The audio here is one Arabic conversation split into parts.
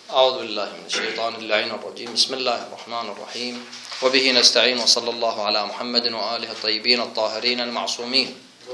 أعوذ بالله من الشيطان اللعين الرجيم. بسم الله الرحمن الرحيم، وبه نستعين، وصلى الله على محمد وآله الطيبين الطاهرين المعصومين.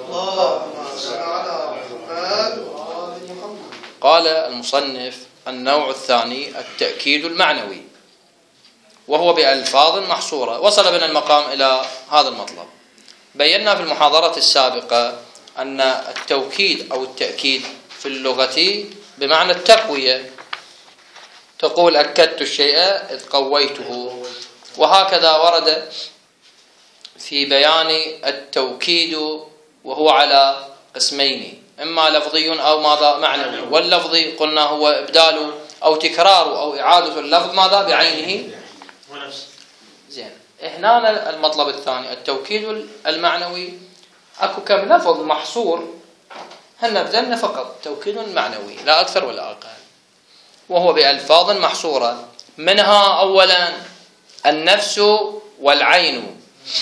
قال المصنف: النوع الثاني التأكيد المعنوي، وهو بألفاظ محصورة. وصل بنا المقام إلى هذا المطلب. بينا في المحاضرة السابقة أن التوكيد أو التأكيد في اللغة بمعنى التقوية، تقول أكدت الشيء إذ قويته. وهكذا ورد في بيان التوكيد وهو على قسمين: إما لفظي أو ماذا معنوي. واللفظي قلنا هو إبدال أو تكرار أو إعادة اللفظ ماذا بعينه. زين، هنا المطلب الثاني التوكيد المعنوي. أكو كم لفظ محصور، هن بدلنا فقط توكيد معنوي لا أكثر ولا أقل، وهو بألفاظ محصورة. منها أولا النفس والعين،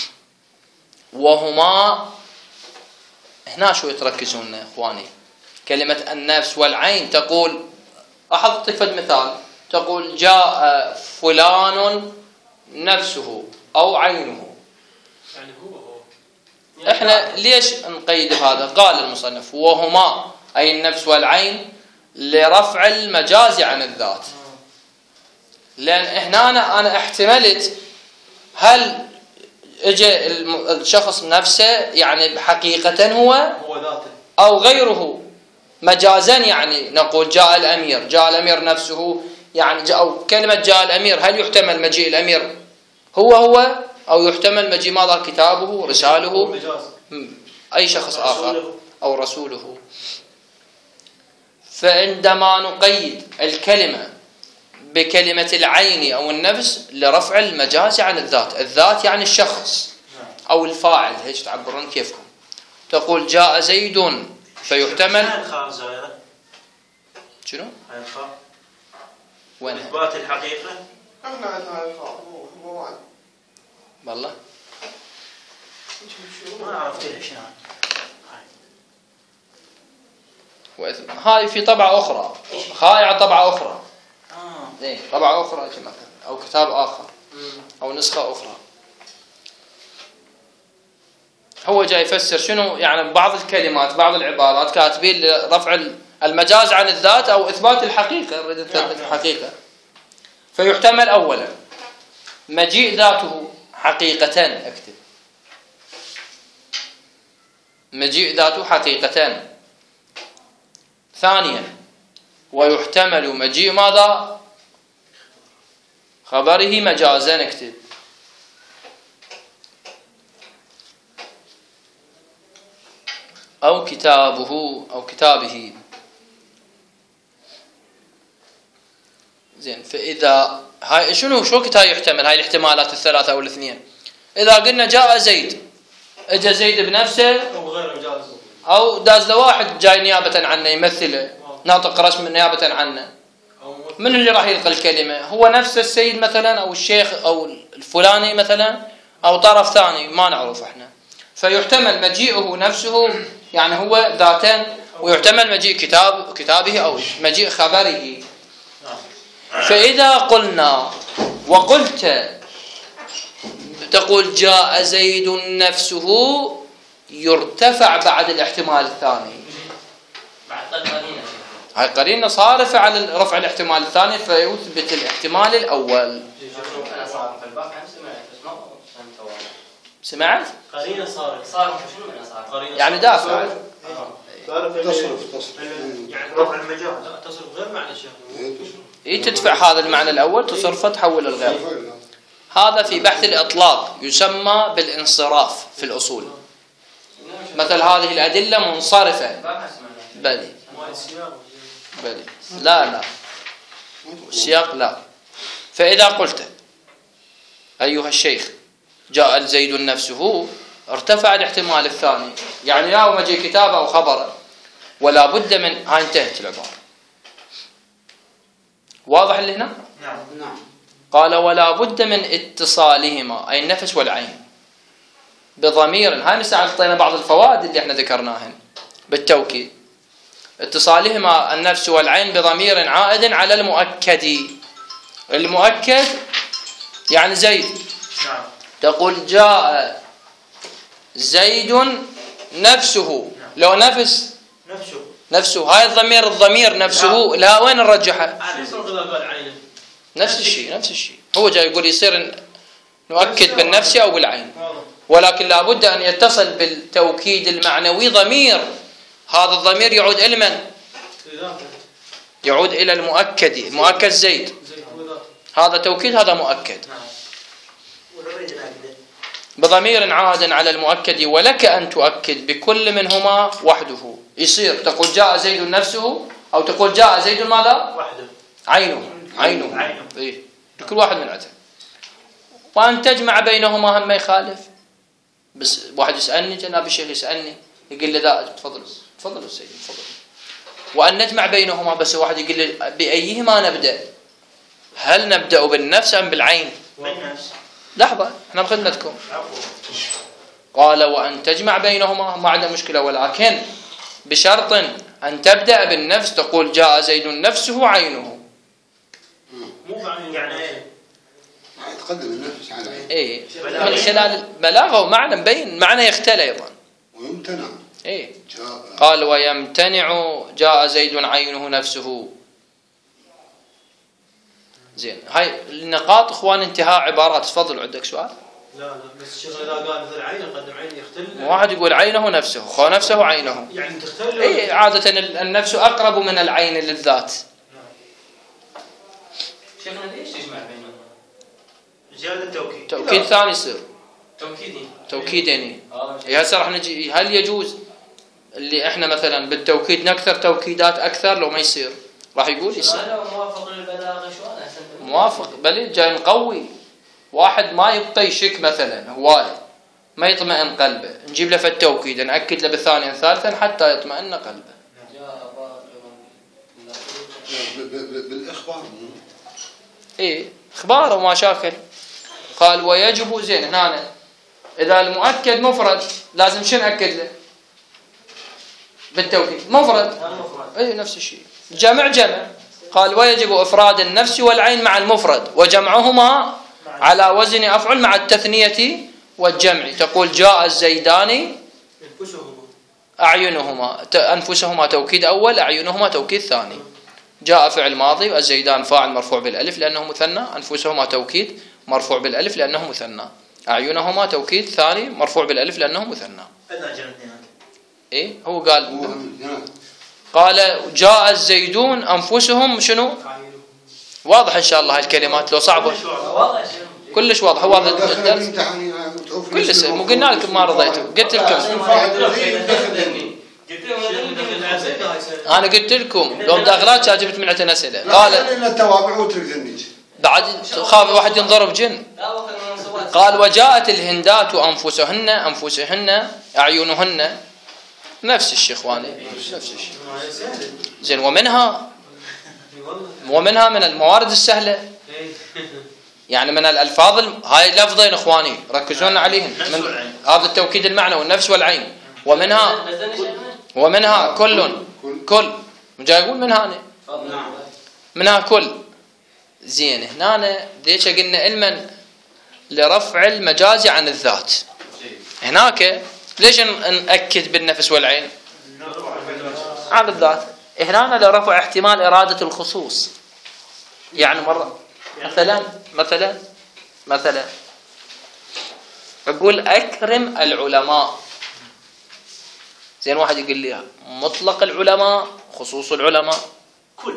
وهما هنا شو يتركزون إخواني. كلمة النفس والعين تقول، أحطك فد مثال، تقول جاء فلان نفسه أو عينه. يعني هو إحنا ليش نقيد هذا؟ قال المصنف: وهما أي النفس والعين لرفع المجاز عن الذات. لأن هنا أنا احتملت هل اجى الشخص نفسه يعني حقيقة هو ذاته أو غيره مجازا. يعني نقول جاء الأمير، جاء الأمير نفسه، يعني أو كلمة جاء الأمير، هل يحتمل مجيء الأمير هو أو يحتمل مجيء ماذا؟ كتابه، رساله، أي شخص آخر أو رسوله. فعندما نقيد الكلمة بكلمة العين أو النفس لرفع المجاز عن الذات. الذات يعني الشخص أو الفاعل، هيك تعبرون كيفكم. تقول جاء زيد، فيحتمل شنو؟ وين إثبات الحقيقة؟ احنا عندنا الفاء هو وعد. والله ما عرفت شنو هاي في طبعة أخرى، خايعة طبعة أخرى. زين، طبعة أخرى مثلا أو كتاب آخر أو نسخة أخرى. هو جاي يفسر شنو يعني بعض الكلمات، بعض العبارات كاتبين لرفع المجاز عن الذات أو إثبات الحقيقة، نريد نثبت الحقيقة. فيحتمل أولا مجيء ذاته حقيقة، اكتب مجيء ذاته حقيقة. ثانيا ويحتمل مجيء ماذا؟ خبره مجازا، اكتب. أو كتابه أو كتابه. زين، فإذا هاي شو كتاب يحتمل؟ هاي الاحتمالات الثلاثة أو الاثنين. إذا قلنا جاء زيد، اجى زيد بنفسه أو غير مجاز، أو داز لواحد جاي نيابة عنه يمثله، ناطق رسم نيابة عنه. من اللي راح يلقى الكلمة؟ هو نفس السيد مثلا أو الشيخ أو الفلاني مثلا، أو طرف ثاني ما نعرف احنا. فيحتمل مجيئه نفسه يعني هو ذاتا، ويحتمل مجيء كتابه أو مجيء خبره. فإذا قلنا وقلت تقول جاء زيد نفسه، يرتفع بعد الاحتمال الثاني. هاي قرينة صارفة على رفع الاحتمال الثاني، فيثبت الاحتمال الأول. سمعت؟ قرينة صارفة شنو معنى صارفة؟ يعني دافع. تصرف يعني رفع المجاز. لا، تصرف غير معنى الشيخ. تدفع هذا المعنى الأول، تصرفه تحول الغير. هذا في بحث الإطلاق يسمى بالانصراف في الأصول. مثل هذه الأدلة منصرفة. بلي لا السياق لا. فإذا قلت أيها الشيخ جاء زيد نفسه، ارتفع الاحتمال الثاني، يعني يا مجيء كتابه أو خبره، ولا بد من هاي انتهت العبارة. واضح اللي هنا؟ نعم. قال ولا بد من اتصالهما أي النفس والعين بضمير. هاي مساعد اعطينا بعض الفوائد اللي احنا ذكرناهن بالتوكيد. اتصالهما النفس والعين بضمير عائد على المؤكد. المؤكد يعني زيد. نعم. تقول جاء زيد نفسه. لو نفسه هاي الضمير نفسه لا وين نرجحه؟ نفس الشيء هو جاي يقول يصير نؤكد بالنفس أو بالعين، ولكن لابد أن يتصل بالتوكيد المعنوي ضمير. هذا الضمير يعود إلى من؟ يعود إلى المؤكد زيد. هذا توكيد، هذا مؤكد بضمير عائد على المؤكد. ولك أن تؤكد بكل منهما وحده. يصير تقول جاء زيد نفسه، أو تقول جاء زيد ماذا؟ وحده. عينه. إيه؟ لكل واحد من عده. وأن تجمع بينهما هم ما يخالف. بس واحد يسألني، جناب الشيخ يسألني يقول لي ذا تفضل السيد تفضل. وأن نجمع بينهما، بس واحد يقول لي بأيهما نبدأ؟ هل نبدأ بالنفس أم بالعين؟ بالنفس. لحظة احنا بخدمتكم. قال وأن تجمع بينهما ما عندنا مشكلة، ولكن بشرط أن تبدأ بالنفس. تقول جاء زيد نفسه عينه. مو يعني تقدم النفس على العين. ايه من خلال البلاغة ومعنى مبين، معنى يختل أيضا. ويمتنع. ايه قال ويمتنع جاء زيد عينه نفسه. زين، هاي النقاط اخوان انتهاء عبارات. تفضل عندك سؤال؟ لا بس الشيخ اذا قال مثل عين قدم عين يختل. واحد يقول عينه نفسه، خو نفسه عينه، يعني تختل. اي عادة النفس اقرب من العين للذات. شيخنا ليش تجمع بينهم؟ زيادة التوكيد. توكيد ثاني يصير توكيدي. هسه راح نجي هل يجوز اللي احنا مثلا بالتوكيد نكثر توكيدات اكثر؟ لو ما يصير راح يقول يصير. هذا موافق للبلاغه شو انا موافق، بل جاي نقوي. واحد ما يبقى يشك مثلا هواي، ما يطمئن قلبه، نجيب له في التوكيد نأكد له بالثانية ثالثا حتى يطمئن قلبه. بالإخبار. ايه اخبار وما شاكل. قال ويجب زين هنا اذا المؤكد مفرد لازم شو نأكد له بالتوكيد؟ مفرد. اي نفس الشيء. جمع قال ويجب افراد النفس والعين مع المفرد وجمعهما على وزن افعل مع التثنية والجمع. تقول جاء الزيدان اعينهما، انفسهما توكيد اول، اعينهما توكيد ثاني. جاء فعل ماضي والزيدان فاعل مرفوع بالالف لانه مثنى، انفسهما توكيد مرفوع بالالف لانه مثنى، اعينهما توكيد ثاني مرفوع بالالف لانه مثنى. ايه هو قال جاء الزيدون انفسهم شنو؟ واضح ان شاء الله. هاي الكلمات لو صعبه كلش واضح. هو هذا الدرس كلش مو قلنا لكم ما رضيتوا. قلت لكم انا قلت لكم لو داخلات جبت من عندنا اسئله. قال التوابع وترك ذنيج بعد خاف واحد ينضرب جن. قال وجاءت الهندات انفسهن اعينهن. نفس الشيء اخواني، نفس الشيء. زين ومنها من الموارد السهله، يعني من الالفاظ هاي لفظين اخواني ركزون عليهم، من هذا التوكيد المعنوي النفس والعين. ومنها كل جاي يقول منها كل. زين هنا ليش قلنا علما لرفع المجاز عن الذات؟ هناك ليش نأكد بالنفس والعين عن الذات؟ هنا لرفع احتمال إرادة الخصوص. يعني مرة مثلا أقول أكرم العلماء. زين واحد يقول لي مطلق العلماء، خصوص العلماء، كل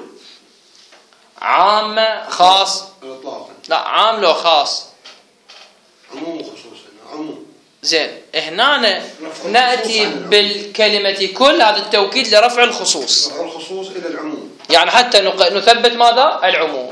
عام خاص. لا عام لو خاص عموم وخصوص. عموم. زين هنا نأتي بالكلمة كل، هذا التوكيد لرفع الخصوص. رفع الخصوص إلى العموم. يعني حتى نثبت ماذا؟ العموم.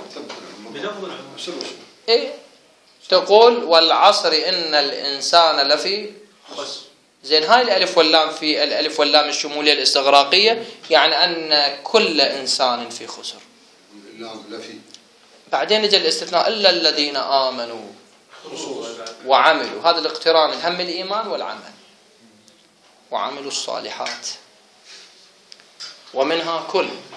إيه؟ تقول والعصر إن الإنسان لفي خسر. زين هاي الألف واللام في الألف واللام الشمولية الاستغراقية، يعني أن كل إنسان في خسر. لفي. بعدين يجي الاستثناء إلا الذين آمنوا وعملوا. هذا الاقتران الهم الإيمان والعمل وعملوا الصالحات. ومنها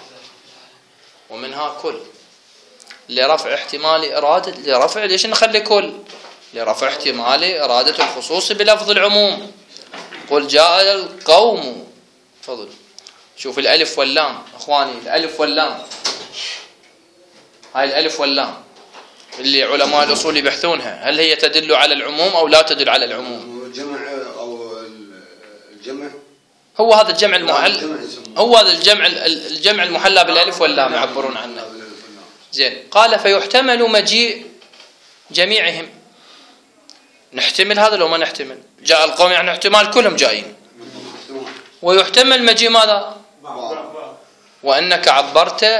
كل لرفع احتمال إرادة ليش نخلي كل؟ لرفع احتمال إرادة الخصوص بلفظ العموم. قل جاء القوم. تفضل شوف الألف واللام أخواني، الألف واللام، هاي الألف واللام اللي علماء الأصول يبحثونها، هل هي تدل على العموم أو لا تدل على العموم؟ الجمع أو الجمع، هو هذا الجمع المحل، هو هذا الجمع المحلى بالألف واللام يعبرون عنه. زين، قال فيحتمل مجيء جميعهم. نحتمل هذا لو ما نحتمل؟ جاء القوم يعني احتمال كلهم جايين. ويحتمل مجيء ماذا؟ وأنك عبرت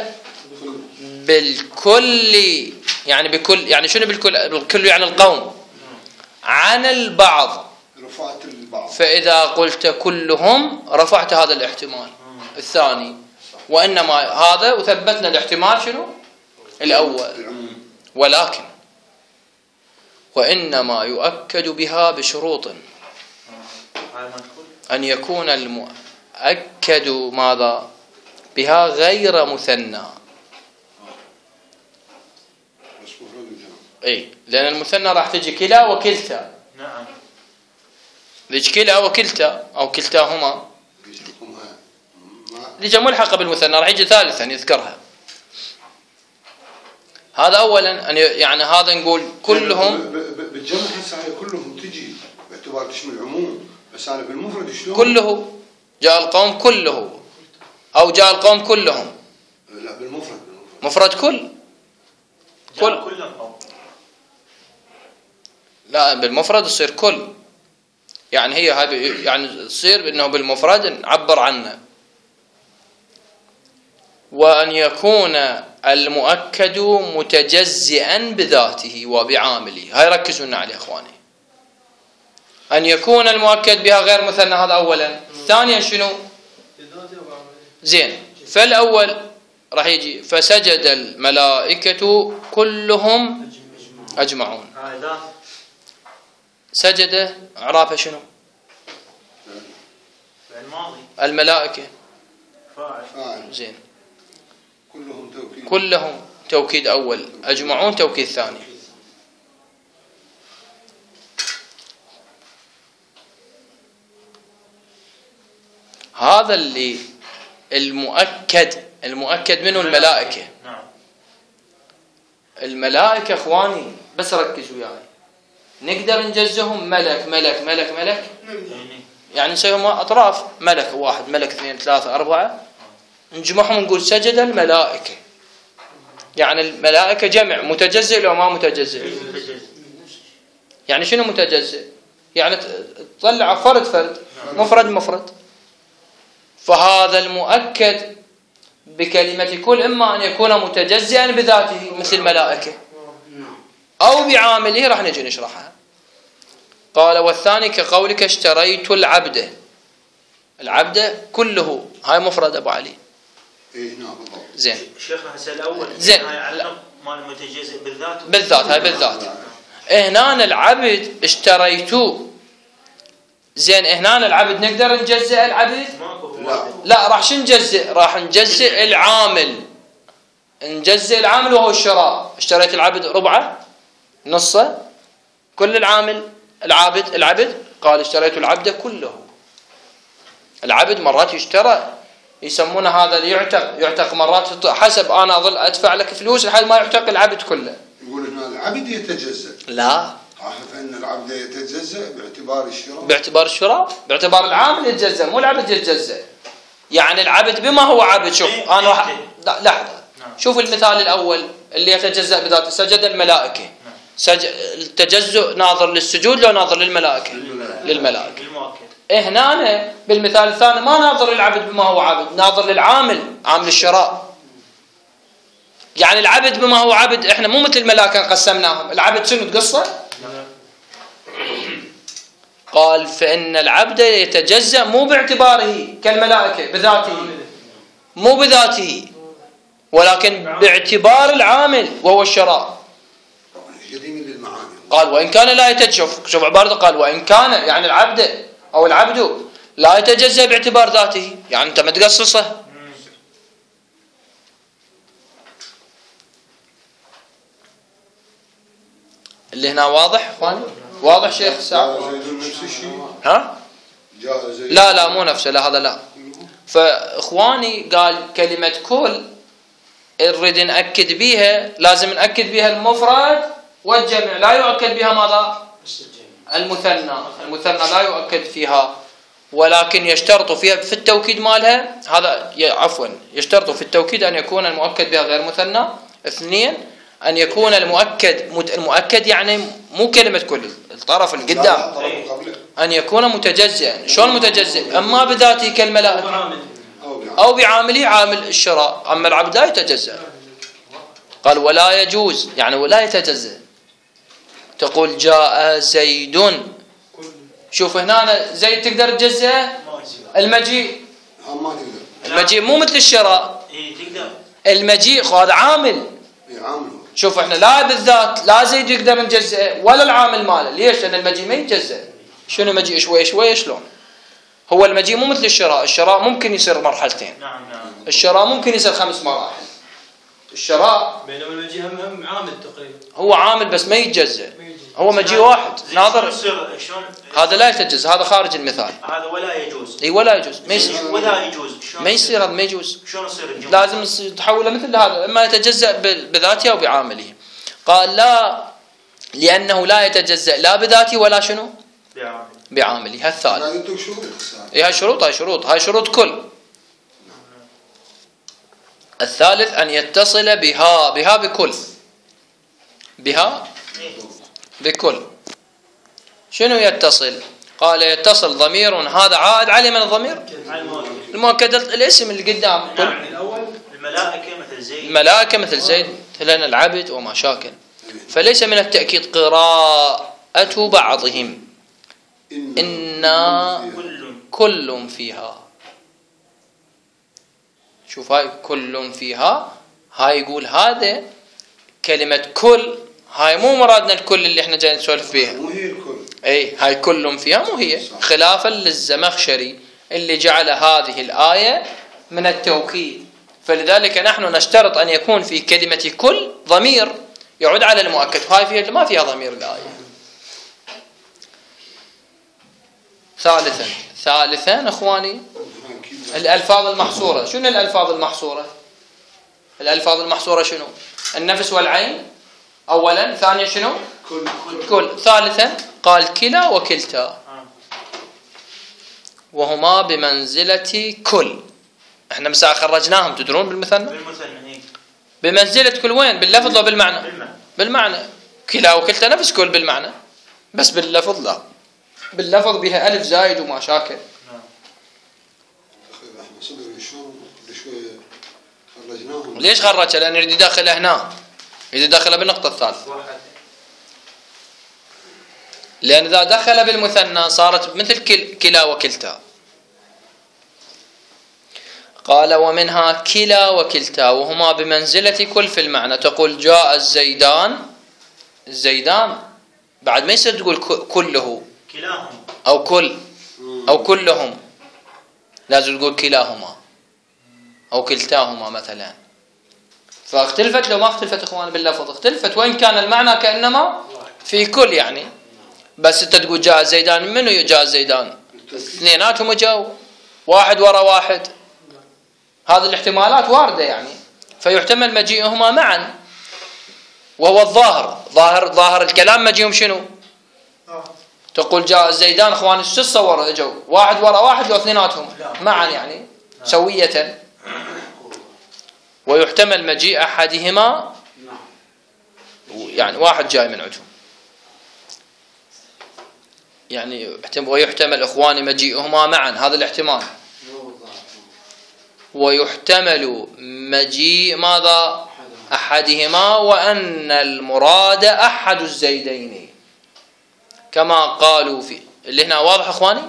بالكل، يعني بكل، يعني شنو بالكل يعني القوم، عن البعض، رفعت البعض. فإذا قلت كلهم رفعت هذا الاحتمال الثاني، وإنما هذا وثبتنا الاحتمال شنو؟ الأول. ولكن وإنما يؤكد بها بشروط، أن يكون المؤكد ماذا؟ بها غير مثنى. اي، لأن المثنى راح تجي كلا وكلتا. نعم. ليش كلا وكلتا أو كلتاهما؟ ليش ملحقة بالمثنى راح يجي ثالثا يذكرها. هذا أولا، أن يعني هذا نقول كلهم بالجمع هسه كلهم تجي باعتبار تشمل العموم، بس أنا بالمفرد شلون؟ كله جاء القوم كله، أو جاء القوم كلهم. لا بالمفرد مفرد كل لا بالمفرد يصير كل، يعني هي هاي يعني تصير انه بالمفرد نعبر عنه. وأن يكون المؤكد متجزئا بذاته وبعامله. هاي ركزوا لنا عليه اخواني. أن يكون المؤكد بها غير مثنى، هذا أولا. ثانيا شنو؟ زين، فالأول راح يجي فسجد الملائكة كلهم أجمعون. سجد إعرابها شنو؟ الملائكة فاعل. زين، كلهم توكيد أول، أجمعون توكيد ثاني. هذا اللي المؤكد منه الملائكة. الملائكة اخواني بس ركزوا وياي، نقدر نجزهم ملك ملك ملك ملك، يعني نسويهم أطراف، ملك واحد ملك اثنين ثلاثة أربعة، نجمعهم ونقول سجد الملائكة. يعني الملائكة جمع متجزئ لو ما متجزئ؟ يعني شنو متجزئ؟ يعني تطلع فرد مفرد. فهذا المؤكد بكلمة كل إما أن يكون متجزئا بذاته مثل الملائكة أو بعامله، راح نجي نشرحها. قال والثاني كقولك اشتريت العبد كله، هاي مفرد أبو علي. زين شيخنا هسه الأول زين مال متجزئ بالذات هاي بالذات. هنا العبد اشتريتوه. زين هنا العبد نقدر نجزئ العبد؟ لا راح نجزئ، راح نجزئ العامل. نجزئ العامل وهو الشراء. اشتريت العبد ربعه نصه، كل العامل العبد قال اشتريت العبد كله. العبد مرات يشترى، يسمونه هذا يعتق مرات حسب انا اظل ادفع لك فلوس لحد ما يعتق العبد كله. يقول ان العبد يتجزأ. لا، فان العبد يتجزأ باعتبار الشراء، باعتبار العامل يتجزأ مو العبد يتجزأ. يعني العبد بما هو عبد. شوف انا لحظه، شوف المثال الاول اللي يتجزأ بذاته، سجد الملائكه. التجزؤ ناظر للسجود لو ناظر للملائكه؟ للملائكه. هنا بالمثال الثاني ما ناظر للعبد بما هو عبد، ناظر للعامل، عامل الشراء. يعني العبد بما هو عبد احنا مو مثل الملائكه قسمناهم. العبد شنو تقصه؟ قال فإن العبد يتجزأ مو باعتباره كالملائكة بذاته، مو بذاته، ولكن باعتبار العامل وهو الشراء. قال وإن كان لا يتجزأ. شوف عبارته، قال وإن كان يعني العبد أو العبد لا يتجزأ باعتبار ذاته، يعني أنت ما تقصصه اللي هنا واضح اخواني؟ واضح شيخ سعد؟ نفس الشيء. ها؟ جاء زيد. لا مو نفسه، لا هذا لا. فاخواني قال كلمة كل نريد نأكد بيها، لازم نأكد بيها المفرد والجمع، لا يؤكد بها ماذا؟ المثنى لا يؤكد فيها، ولكن يشترط فيها في التوكيد مالها هذا يشترط في التوكيد أن يكون المؤكد بها غير مثنى. 2 أن يكون المؤكد يعني مو كلمة كل، الطرف القدام أن يكون متجزئا. شلون متجزئ؟ أما بذاته كالملائكة أو بعامله، عامل الشراء، أما العبد لا يتجزأ. قال ولا يجوز يعني ولا يتجزأ. تقول جاء زيد، شوف هنا زيد تقدر تجزأه؟ المجيء مو مثل الشراء. المجيء هذا عامل. شوف احنا لا بالذات لا زيد يقدر نجزئه ولا العامل ماله. ليش؟ لأن المجيء ما يتجزأ. شنو مجيء شوي شلون؟ هو المجيء مو مثل الشراء. الشراء ممكن يصير مرحلتين. نعم. الشراء ممكن يصير 5 مراحل. الشراء بينما المجيء هم عامل تقريبا. هو عامل بس ما يتجزأ. هو مجيء واحد ناظر. هذا لا يتجزأ، هذا خارج المثال. هذا ولا يجوز. اي ولا يجوز. ولا يجوز. ما يصير هذا ما يجوز. شلون يصير الجمله؟ لازم تحوله مثل هذا، اما يتجزأ بذاته او بعامله. قال لا، لأنه لا يتجزأ لا بذاته ولا شنو؟ بعامله. الثالث هاي شروط كل. الثالث أن يتصل بها بكل. شنو يتصل؟ قال يتصل ضمير، هذا عائد عليه من الضمير المؤكد الاسم اللي قدام. نعم. الأول الملائكة مثل زيد، مثلنا العبد وما شاكل. فليس من التأكيد قراءة بعضهم إنا كل فيها. شوف هاي كل فيها، هاي يقول هذا كلمة كل هاي مو مرادنا الكل اللي احنا جايين نسولف فيها. مو هي الكل. اي هاي كل فيها مو هي، خلافا للزمخشري اللي جعل هذه الآية من التوكيد. فلذلك نحن نشترط أن يكون في كلمة كل ضمير يعود على المؤكد. هاي فيها ما فيها ضمير الآية. ثالثا اخواني الألفاظ المحصورة. شنو الألفاظ المحصورة؟ الألفاظ المحصورة شنو؟ النفس والعين أولا. ثانيا شنو؟ كل. ثالثا قال كلا وكلتا، وهما بمنزلة كل. احنا مساء خرجناهم تدرون بالمثنى. بمنزلة كل وين؟ باللفظ وبالمعنى؟ بالمعنى. كلا وكلتا نفس كل بالمعنى، بس باللفظ لا. باللفظ بها ألف زايد وما شاكل. ليش خرجها؟ لأن يريد يدخلها هنا، يريد يدخلها بالنقطة الثالثة. لأن إذا دخل بالمثنى صارت مثل كلا وكلتا. قال ومنها كلا وكلتا وهما بمنزلة كل في المعنى. تقول جاء الزيدان بعد ما يصير تقول كله أو كل أو كلهم، لازم تقول كلاهما أو كلتاهما مثلا. فاختلفت لو ما اختلفت اخوان باللفظ، اختلفت وإن كان المعنى كأنما في كل يعني. بس انت تقول جاء الزيدان، منو جاء الزيدان؟ اثنيناتهم جاءوا واحد وراء واحد. هذه الاحتمالات واردة يعني، فيحتمل مجيئهما معا، وهو ظاهر الكلام مجيئهم شنو؟ تقول جاء الزيدان اخوان شو تصور اجوا واحد وراء واحد واثنيناتهم معا يعني سوية. ويحتمل مجيء احدهما يعني واحد جاي من عندهم يعني، ويحتمل اخواني مجيئهما معا، هذا الاحتمال. ويحتمل مجيء ماذا؟ احدهما، وان المراد احد الزيدين كما قالوا في اللي هنا. واضح اخواني؟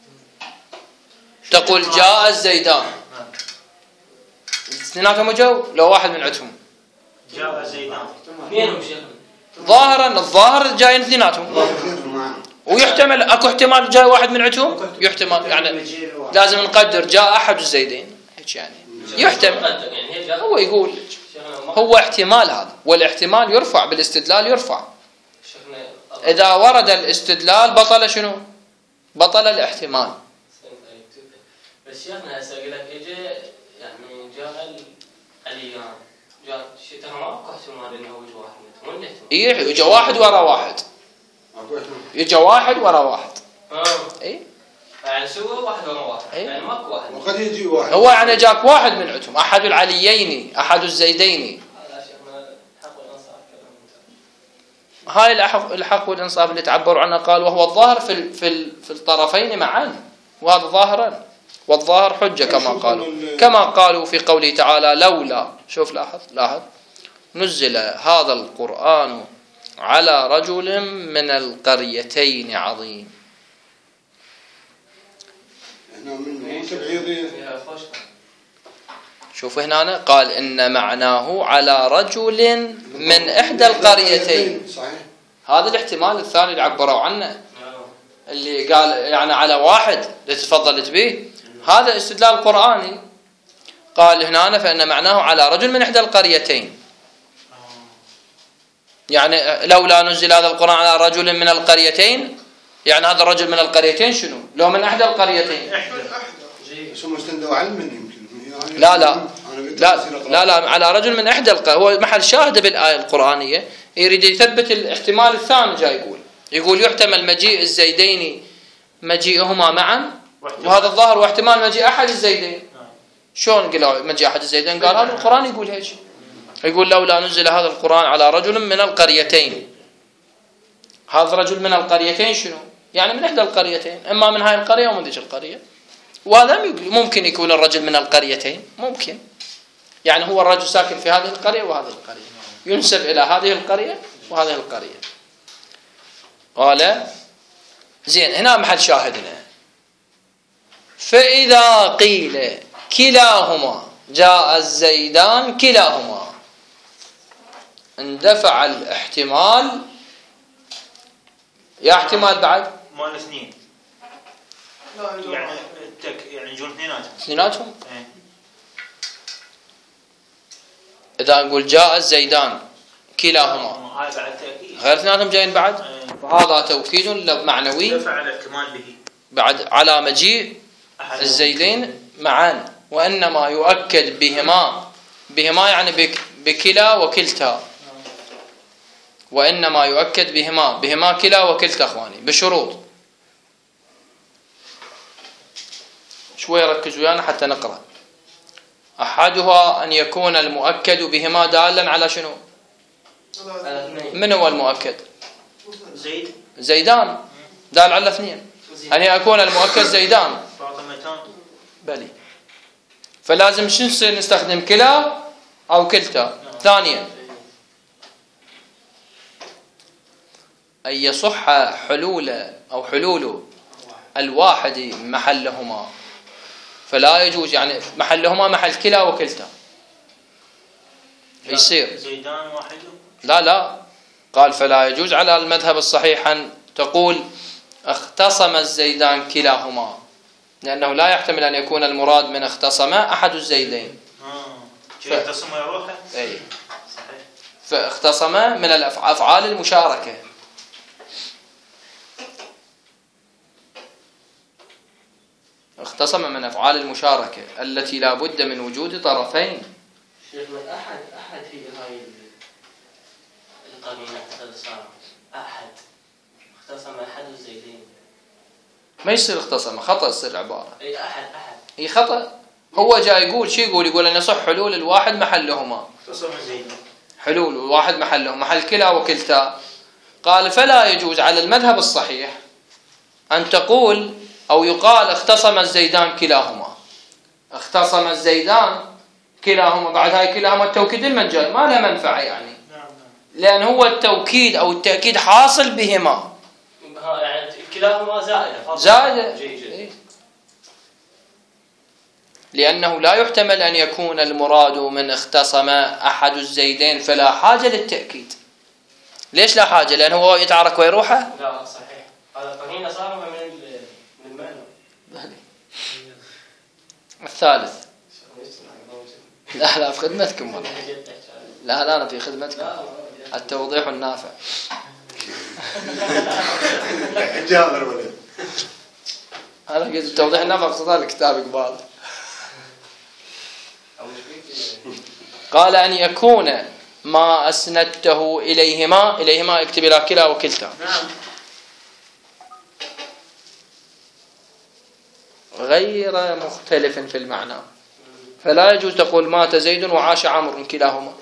تقول جاء الزيدان، اثنيناتهم جو لو واحد من عندهم جاء الزيدان ظاهرا. الظاهر جايين اثنيناتهم، ويحتمل اكو احتمال جاء واحد من عندهم، يحتمل يعني لازم نقدر جاء احد الزيدين هيك يعني يحتمل. هو يقول هو احتمال هذا، والاحتمال يرفع بالاستدلال، يرفع إذا ورد الاستدلال بطل شنو؟ بطل الاحتمال. بس شيخنا هسه أقول لك إجا يعني جاء الأليان جاء شتها ماكو احتمال إنه وجه واحد منهم ولا احتمال؟ إيه يجي واحد ورا واحد. يجي واحد ورا واحد. إيه. يعني سوى واحد ورا واحد. يعني ماكو واحد. وقد يجي واحد. هو يعني جاك واحد من عندهم، أحد العليين، أحد الزيدين. هاي الحق والإنصاف اللي تعبروا عنه قال وهو الظاهر في الطرفين معا، وهذا ظاهرا والظاهر حجة كما قالوا في قوله تعالى لولا، شوف لاحظ نزل هذا القرآن على رجل من القريتين عظيم. شوف هنا قال إن معناه على رجل من إحدى القريتين. صحيح. هذا الاحتمال الثاني اللي عبروا عنه اللي قال يعني على واحد اللي تفضلت به، هذا استدلال قرآني. قال هنا فإن معناه على رجل من إحدى القريتين، يعني لولا نزل هذا القرآن على رجل من القريتين، يعني هذا الرجل من القريتين شنو؟ لو من إحدى القريتين. شو مستندوا علم يمكن. لا على رجل من إحدى هو محل شاهد بالآية القرآنية، يريد يثبت الاحتمال الثاني. جاي يقول يحتمل مجيء الزيدين مجيئهما معا، وهذا الظاهر واحتمال مجيء أحد الزيدين. شلون قالوا مجيء أحد الزيدين؟ قال هذا القرآن يقول هيك، يقول لولا نزل هذا القرآن على رجل من القريتين. هذا رجل من القريتين شنو؟ يعني من إحدى القريتين، إما من هاي القرية أو من ذيك القرية. وهذا ممكن يكون الرجل من القريتين، ممكن يعني هو الرجل ساكن في هذه القرية وهذه القرية، ينسب إلى هذه القرية وهذه القرية. قال زين هنا محل شاهدنا. فإذا قيل كلاهما جاء الزيدان كلاهما اندفع الاحتمال. يا احتمال بعد مال اثنين يعني يعني يجون اثنيناتهم. إذا نقول جاء الزيدان كلاهما غير اثنيناتهم جايين بعد، فهذا توكيد معنوي دفع الاحتمال به بعد على مجيء الزيدين معا، وإنما يؤكد بهما يعني بكلا وكلتا، وإنما يؤكد بهما كلا وكلتا أخواني بشروط. شوي ركزوا ويانا حتى نقرأ. أحدها أن يكون المؤكد بهما دالا على شنو؟ من هو المؤكد؟ زيدان دال على اثنين. أن يكون المؤكد زيدان بلي، فلازم شنو نستخدم كلا أو كلتا. ثانيا أن يصح حلول الواحد محلهما، فلا يجوز يعني محلهما محل كلا وكلتا يصير زيدان واحد. لا قال فلا يجوز على المذهب الصحيح أن تقول اختصم الزيدان كلاهما، لأنه لا يحتمل أن يكون المراد من اختصم أحد الزيدين. اختصم يروحه. أي صحيح. فاختصم من الأفعال المشاركة. اختصم من أفعال المشاركة التي لا بد من وجود طرفين. شيخنا أحد هي هاي القرينة أحد اختصم أحد الزيدين. ما يصير اختصم، خطأ يصير عبارة. أي أحد هي خطأ. هو جاي يقول شو يقول أن يصح حلول الواحد محلهما. اختصم الزيدين. حلول الواحد محلهم محل كلا وكلتا. قال فلا يجوز على المذهب الصحيح أن تقول أو يقال اختصم الزيدان كلاهما. اختصم الزيدان كلاهما، بعد هاي كلاهما التوكيد المنجل ما له منفعة يعني، لأن هو التوكيد أو التأكيد حاصل بهما، يعني كلاهما زائدة. لأنه لا يحتمل أن يكون المراد من اختصم أحد الزيدين، فلا حاجة للتأكيد. ليش لا حاجة؟ لأنه هو يتعارك ويروحه. لا صحيح، هذا قرينة صار من المعنى. الثالث لا في خدمتكم والله. لا أنا في خدمتكم، التوضيح النافع. جابر ولا أنا قلت توضيح النفع اقتضاء الكتاب قبال. قال أن يكون ما أسندته إليهما اكتب إلى كلا وكلتا. نعم. غير مختلف في المعنى، فلا يجوز تقول مات زيد وعاش عمرو كلاهما.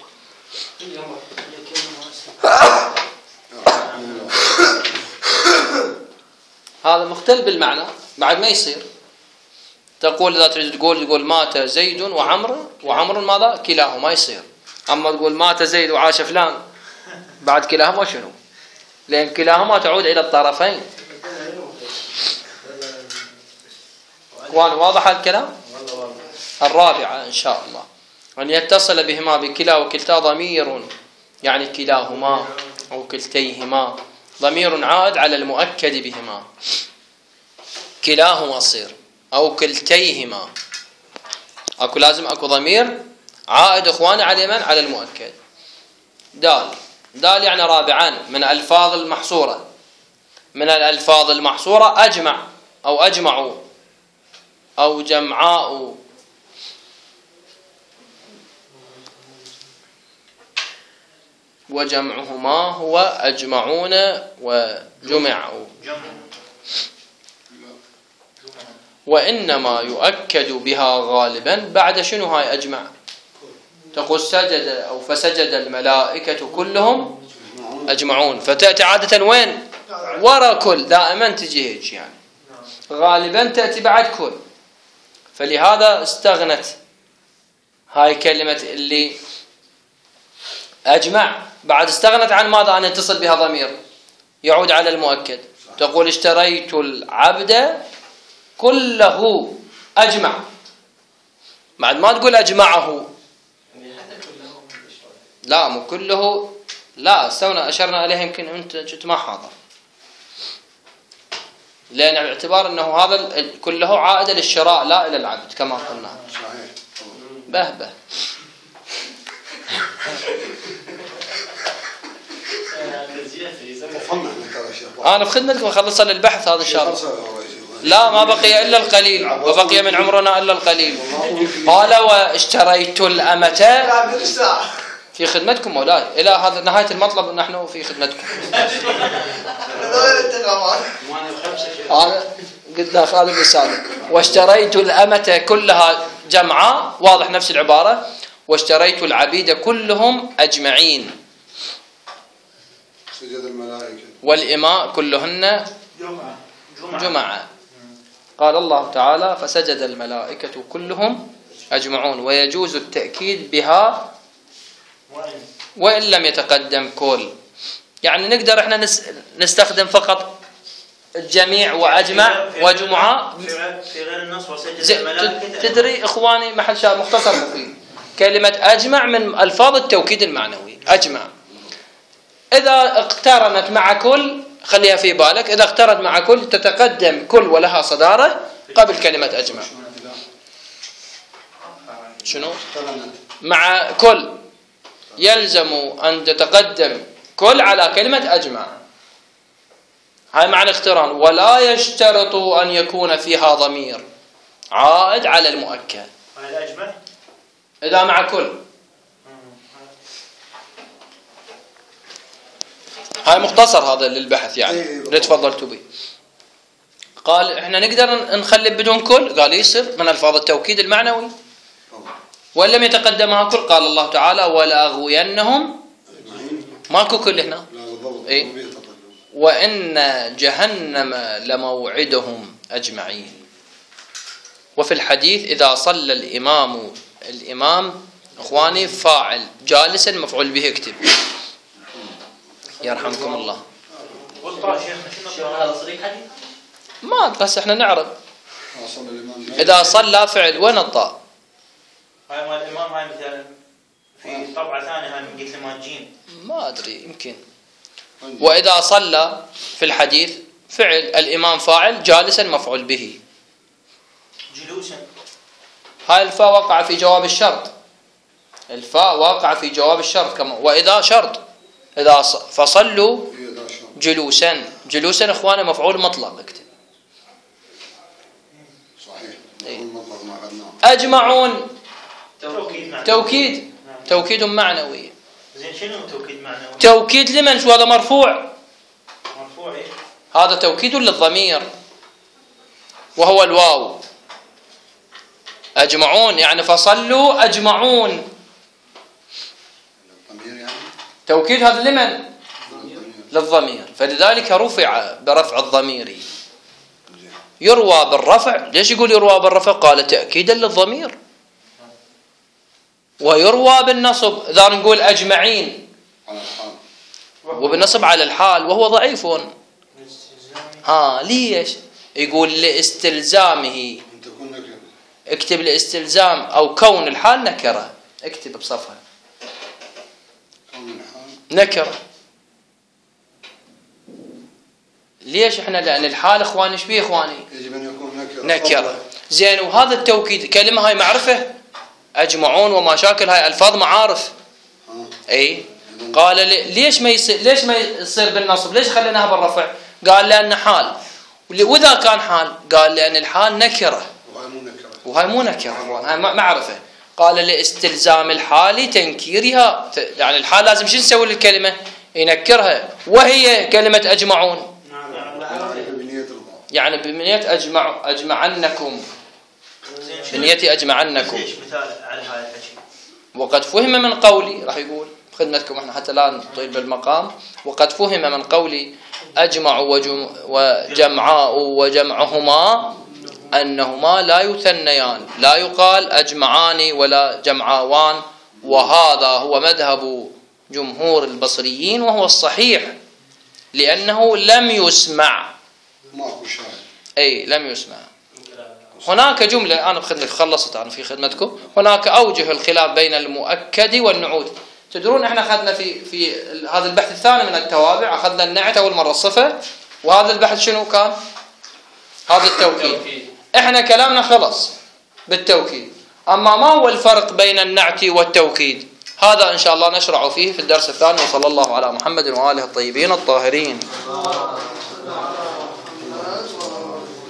هذا مختلف بالمعنى بعد ما يصير. تقول إذا تريد تقول مات زيد وعمر ماذا كلاهما يصير. أما تقول مات زيد وعاش فلان بعد كلاهما شنو؟ لأن كلاهما تعود إلى الطرفين. اخوان واضح الكلام؟ الرابعة إن شاء الله أن يتصل بهما بكلا وكلتا ضمير، يعني كلاهما أو كلتيهما ضمير عائد على المؤكد بهما. كلاهما صير أو كلتيهما، أكو لازم أكو ضمير عائد إخواني على من؟ على المؤكد. دال يعني رابعا من الألفاظ المحصورة. من الألفاظ المحصورة أجمع أو أجمعوا أو جمعاء. وجمعهما هو أجمعون وجمعوا. وإنما يؤكد بها غالبا بعد شنو هاي أجمع؟ تقول سجد أو فسجد الملائكة كلهم أجمعون، فتأتي عادة وين؟ ورا كل، دائما تجي هيك يعني غالبا تأتي بعد كل. فلهذا استغنت هاي كلمة اللي أجمع بعد استغنت عن ماذا؟ أن يتصل بها ضمير يعود على المؤكد. تقول اشتريت العبد كله أجمع، بعد ما تقول أجمعه. لا مو كله، لا استونا أشرنا عليه يمكن أنت جئت ما حاضر، لأن باعتبار أنه هذا كله عائد للشراء لا إلى العبد كما قلنا. به أنا في خدمتكم خلصنا البحث هذا إن شاء الله. لا ما بقي إلا القليل، وبقي من عمرنا إلا القليل. قال واشتريت الأمة في خدمتكم مولاي إلى هذا نهاية المطلب، نحن في خدمتكم. أنا قلنا خالد بن سالم واشتريت الأمة كلها جمعاء، واضح نفس العبارة. واشتريت العبيد كلهم أجمعين. سجد الملائكة والإماء كلهن جمعة. قال الله تعالى فسجد الملائكة كلهم أجمعون. ويجوز التأكيد بها وإن لم يتقدم كل، يعني نقدر احنا نستخدم فقط الجميع وأجمع وجمعة في غير النص وسجد الملائكة. تدري إخواني محل شاهد مختصر مفيد، كلمة أجمع من ألفاظ التوكيد المعنوي. أجمع إذا اقترنت مع كل خليها في بالك، إذا اقترنت مع كل تتقدم كل ولها صدارة قبل كلمة أجمع. شنو؟ مع كل يلزم أن تتقدم كل على كلمة أجمع. هاي معنى اقتران. ولا يشترط أن يكون فيها ضمير عائد على المؤكد. هاي أجمع إذا مع كل. هاي مختصر هذا للبحث يعني نتفضلتوا به. قال احنا نقدر نخلي بدون كل، قال يصير من الفاظ التوكيد المعنوي. وإن لم يتقدمها كل قال الله تعالى ولأغوينهم، ماكو كل هنا. إيه؟ وإن جهنم لموعدهم أجمعين. وفي الحديث إذا صلى الإمام إخواني فاعل جالسا مفعول به اكتب يرحمكم الله. ما بس احنا نعرف إذا صلى فعل وين الطاء؟ هاي مال الإمام، هاي مثلا في طبعة ثانية هاي من قلت لما جيم ما أدري يمكن. وإذا صلى في الحديث فعل الإمام فاعل جالسا مفعول به جلوسا. هاي الفاء وقع في جواب الشرط. الفاء واقع في جواب الشرط كما وإذا شرط. إذا فصلوا جلوسا. جلوسا اخوانا مفعول مطلق، اكتب. صحيح. إيه. المطلق ما أخذناه. أجمعون توكيد. توكيد معنوي. زين شنو توكيد معنوي؟ توكيد لمن؟ شو هذا مرفوع؟ مرفوع إيه؟ هذا توكيد للضمير وهو الواو. أجمعون يعني فصلوا أجمعون. الضمير يعني؟ توكيد هذا لمن؟ للضمير، فلذلك رفع برفع الضمير. يروى بالرفع. ليش يقول يروى بالرفع؟ قال تأكيدا للضمير. ويروى بالنصب، إذا نقول أجمعين على الحال. وبالنصب على الحال وهو ضعيف. ليش؟ يقول لاستلزامه. اكتب لاستلزام أو كون الحال نكرة. اكتب بصفحة كون الحال نكرة. ليش احنا؟ لأن الحال اخواني ايش بيه اخواني؟ يجب أن يكون نكرة. زين، وهذا التوكيد كلمة هاي معرفة. أجمعون وما شاكل هاي ألفاظ معارف. اي قال ليش ما يصير بالنصب؟ ليش خليناها بالرفع؟ قال لأن حال. وإذا كان حال قال لأن الحال نكرة وهاي مو نكرة، هاي معرفة. قال لاستلزام الحال تنكيرها، يعني الحال لازم شو نسوي للكلمة؟ ينكرها، وهي كلمة أجمعون. يعني بنية أجمعنكم، بنية أجمعنكم. ليش مثال على هذا الحكي؟ وقد فهم من قولي، راح يقول خدمتكم احنا حتى لا نطيل بالمقام. وقد فهم من قولي أجمع وجمعاء وجمعهما أنهما لا يثنيان، لا يقال أجمعان ولا جمعاوان. وهذا هو مذهب جمهور البصريين وهو الصحيح، لأنه لم يسمع. ماكو شاهد. أي لم يسمع. هناك جملة أنا خلصت أنا في خدمتكم. هناك أوجه الخلاف بين المؤكد والنعوت. تدرون احنا أخذنا في هذا البحث الثاني من التوابع أخذنا النعت أول مرة الصفة، وهذا البحث شنو كان؟ هذا التوكيد. احنا كلامنا خلص بالتوكيد. أما ما هو الفرق بين النعت والتوكيد؟ هذا إن شاء الله نشرع فيه في الدرس الثاني. وصلى الله على محمد وآله الطيبين الطاهرين.